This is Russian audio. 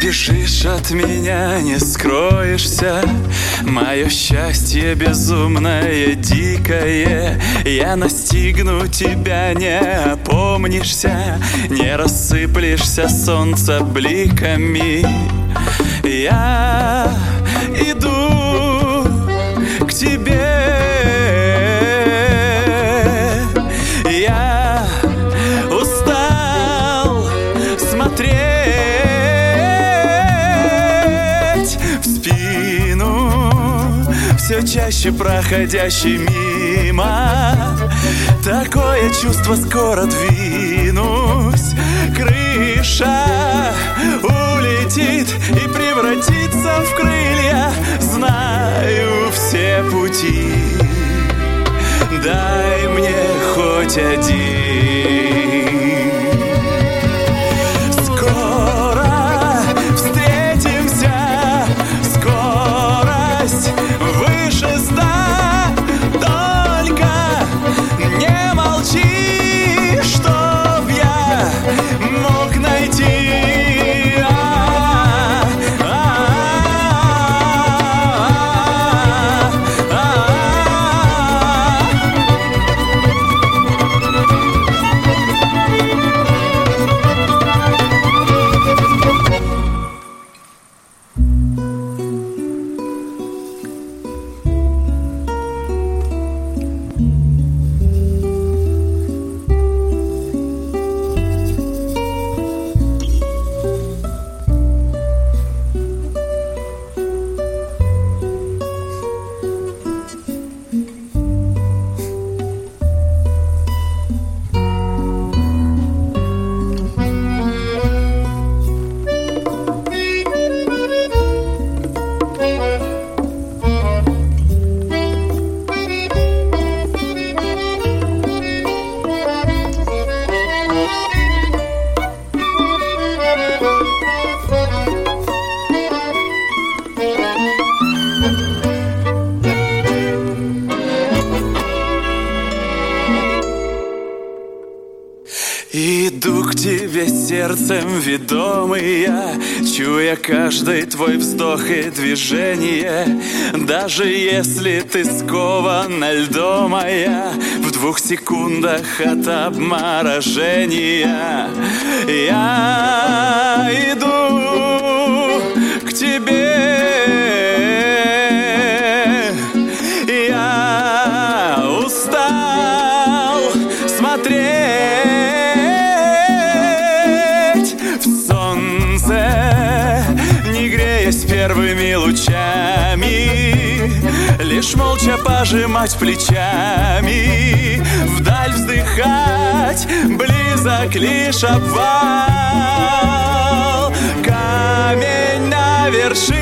Бежишь от меня, не скроешься. Мое счастье безумное, дикое. Я настигну тебя, не опомнишься. Не рассыплешься солнца бликами. Я иду к тебе. Я устал смотреть в спину, все чаще проходящий мимо. Такое чувство, скоро двинусь. Крыша улетит и превратится в крылья. Знаю все пути, дай мне хоть один. Скоро встретимся, скорость выше 100. Только не молчи, чтоб я мог найти. Иду к тебе сердцем ведомый я, чуя каждый твой вздох и движение. Даже если ты скована льдом, а я в 2 секундах от обморожения. Я иду к тебе. Я устал смотреть первыми лучами, лишь молча пожимать плечами, вдаль вздыхать, близок лишь обвал. Камень на вершине